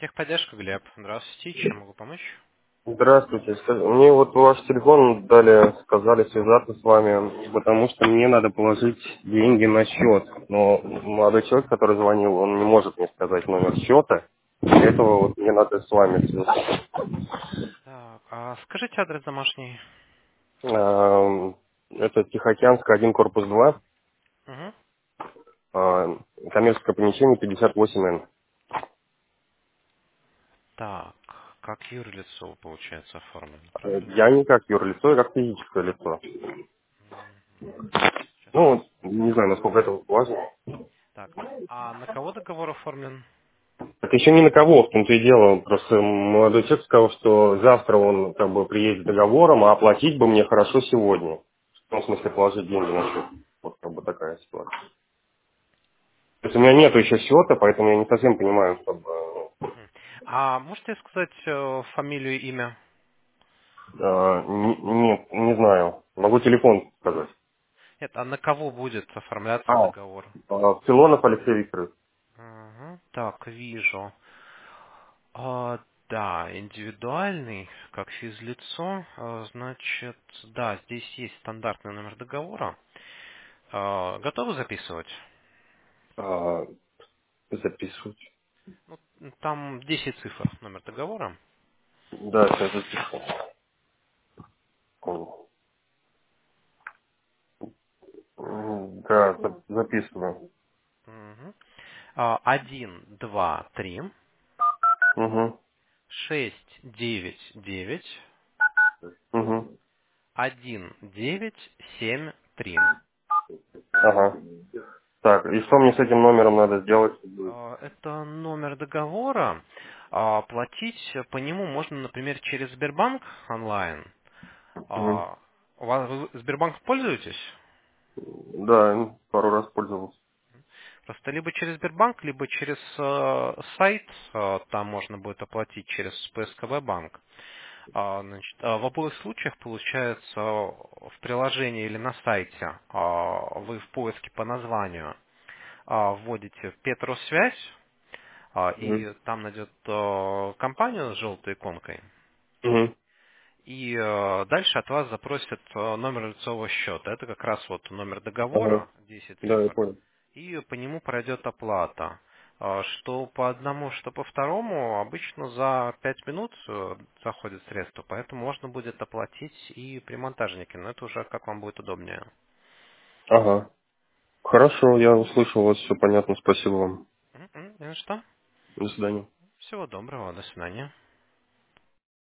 Техподдержка, Глеб. Здравствуйте. Чем могу помочь? Здравствуйте. Мне вот ваш телефон дали, сказали связаться с вами, потому что мне надо положить деньги на счет. Но молодой человек, который звонил, он не может мне сказать номер счета. Для этого вот мне надо с вами связаться. Так, а скажите адрес домашний. Это Тихоокеанская, 1, корпус 2, Угу. коммерческое помещение 58Н. Так, как юрлицо, получается, оформлено, правильно? Я не как юрлицо, я как физическое лицо. Сейчас Ну, вот, не знаю, посмотрим. насколько это важно. Так, а на кого договор оформлен? Это еще не на кого, в том-то и дело. Просто молодой человек сказал, что завтра он как бы приедет с договором, а оплатить бы мне хорошо сегодня. Ну, в смысле, положить деньги на счет. Вот как бы такая ситуация. То есть у меня нет еще счета, поэтому я не совсем понимаю, чтобы... Мгм. А можете сказать фамилию, имя? нет, не знаю. Могу телефон сказать. Нет, а на кого будет оформляться А, договор? Филонов Алексей Викторович. Ага, так, вижу. Да, индивидуальный, как физлицо, значит, да, здесь есть стандартный номер договора. Готовы записывать? А, записывать. Ну, там 10 цифр номер договора. Да, сейчас записываю. Да, записываю. Мгм. 1, 2, 3, Угу, 6, 9, 9, угу. 1, 9, 7, 3. Ага. Так, и что мне с этим номером надо сделать? Это номер договора. Платить по нему можно, например, через Сбербанк онлайн. Мгм. У вас вы Сбербанк пользуетесь? Да, пару раз пользовался. Просто либо через Сбербанк, либо через сайт, там можно будет оплатить через ПСКВ банк. Значит, в обоих случаях, получается, в приложении или на сайте вы в поиске по названию вводите Петросвязь, Мгм. и там найдет компанию с желтой иконкой. Мгм. И дальше от вас запросят номер лицевого счета. Это как раз вот номер Ага. договора, 10 Да, я цифр. понял. И по нему пройдет оплата. Что по одному, что по второму, обычно за 5 минут заходят средства, поэтому можно будет оплатить и при монтажнике, но это уже как вам будет удобнее. Ага. Хорошо, я услышал вас, все понятно, спасибо вам. Ну что? До свидания. Всего доброго, до свидания.